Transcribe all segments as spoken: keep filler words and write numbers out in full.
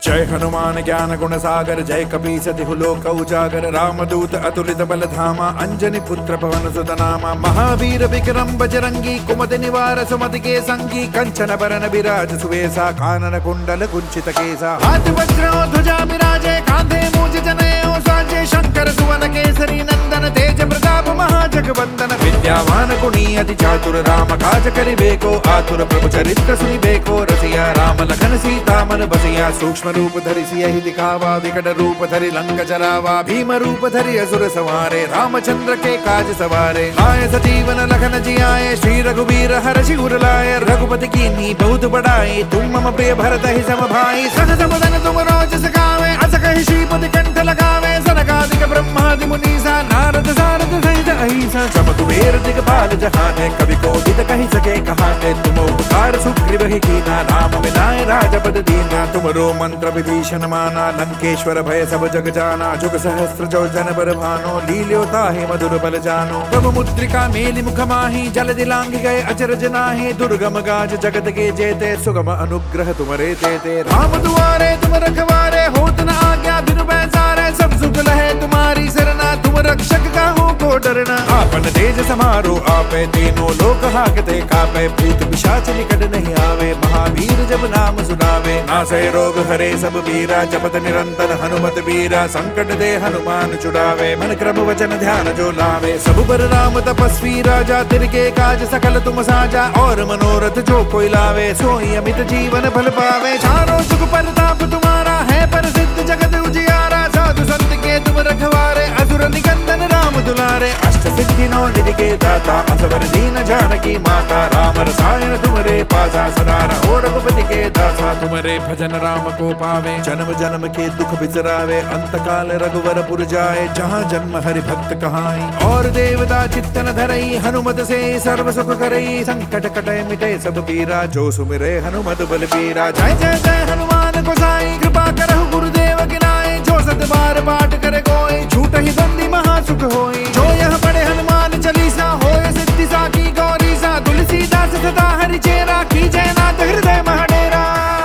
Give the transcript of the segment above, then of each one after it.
जय हनुमान ज्ञान गुण सागर, जय कपीस तिहु लोक उजागर। रामदूत अतुलित बल धामा, अंजनी पुत्र पवन सुत नामा। महावीर विक्रम बजरंगी, कुमति निवार सुमति के संगी। कंचन बरन विराज सुवेसा, कानन कुंडल कुंचित केसा। हाथ वज्र ध्वजा विराजे, कांधे मूज जनेऊ साजे। शंकर सुवन केसरी नंदन, तेज प्रताप महाजगवंदन। विद्यावान गुणी अति चातुर, राम काज करिबेको आतुर। प्रभु चरित्र सुनिबेको रसिया, राम लखन सीता मन बसिया। सूक्ष्म रूप धरि सियहि दिखावा, विकट रूप धरि लंक जरावा। भीम रूप धरि असुर संहारे, रामचंद्र के काज सवारे। आए सजीवन लखन जियाए, श्री रघुवीर हर्षि उर लाए। रघुपति कीन्ही बहुत बड़ाई, तुम मम प्रिय भरत ही सम भाई। सहस बदन तुम रोज सखावे, अस कहि श्रीपति कंठ लगावे। सनकादिक ब्रह्मादि मुनीसा, नारद सारद सहित अहिसा। सम कुबेर दिगपाल जहाने, कवि कोविद कहि सके कहाते। तुम उपकार सुग्रीव ही कीना, राम मिलाए राजपद दीना। तुमरो मंत्र विभीषण माना, लंकेश्वर भय सब जग जाना। जुग सहस्त्र जो जन बर भानो, लील्यो ताहि मधुर बल जानो। प्रभु मुद्रिका मेलि मुख माहि, जल दिलांग गए अचरज नाहि। दुर्गम गाज जगत के जेते, सुगम अनुग्रह तुमरे तेते। राम दुआरे तुम रखवारे, होत न आज्ञा बिनु पैसारे। सब सुख लहे तुम्हारी सरना, तुम रक्षक काहू को डरना। आपन तेज समारो आपे, तीनों लोक हाकते कापे। भूत पिशाच निकट नहीं आवे, महावीर जब नाम सुनावे। नासै रोग हरे सब वीरा, जपत निरंतर हनुमत वीरा। संकट दे हनुमान छुड़ावे, मन क्रम वचन ध्यान जो लावे। सब बर राम तपस्वी राजा, तिनके काज सकल तुम साजा। और मनोरथ जो कोई लावे, सोई अमित जीवन फल पावे। चारों जुग परताप तुम्हारा है, प्रसिद्ध जगत उजियारा। साधु संत के तुम रखवारे, असुर निकंदन राम दुलारे। अष्ट सिद्धि नौ निधि के दाता, असवर दीन जानकी माता। राम रसायन तुमरे पासा, सदा रहो रघुपति के दासा। तुमरे भजन राम को पावे, जन्म जन्म के दुख बिसरावे। अंत काल रघुवर पुर जाए, जहाँ जन्म हरि भक्त कहाई। और देवता चित्तन धरई, हनुमत से सर्व सुख करई। संकट कटे मिटे सब पीरा, जो सुमिरे हनुमत बल बीरा। जय जय जय हनुमान गोसाई, कृपा करहु गुरुदेव की नाई। जो सत बार पाठ करे कोई, झूठ ही बंदी महासुख होई। जो यह पढ़े हनुमान चालीसा, होय सिद्धि साकी गौरीसा। तुलसीदास सदा हरि चेरा, कीजय नाथ हृदय महडेरा।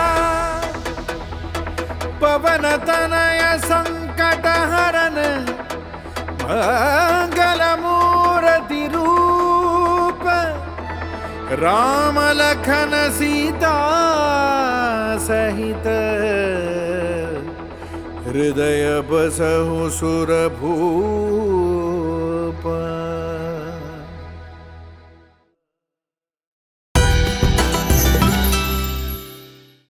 पवन तनय संकट हरन, मंगल मूर्ति रूप। राम लखन सीता सहित, हृदय बसहु सुरभूप।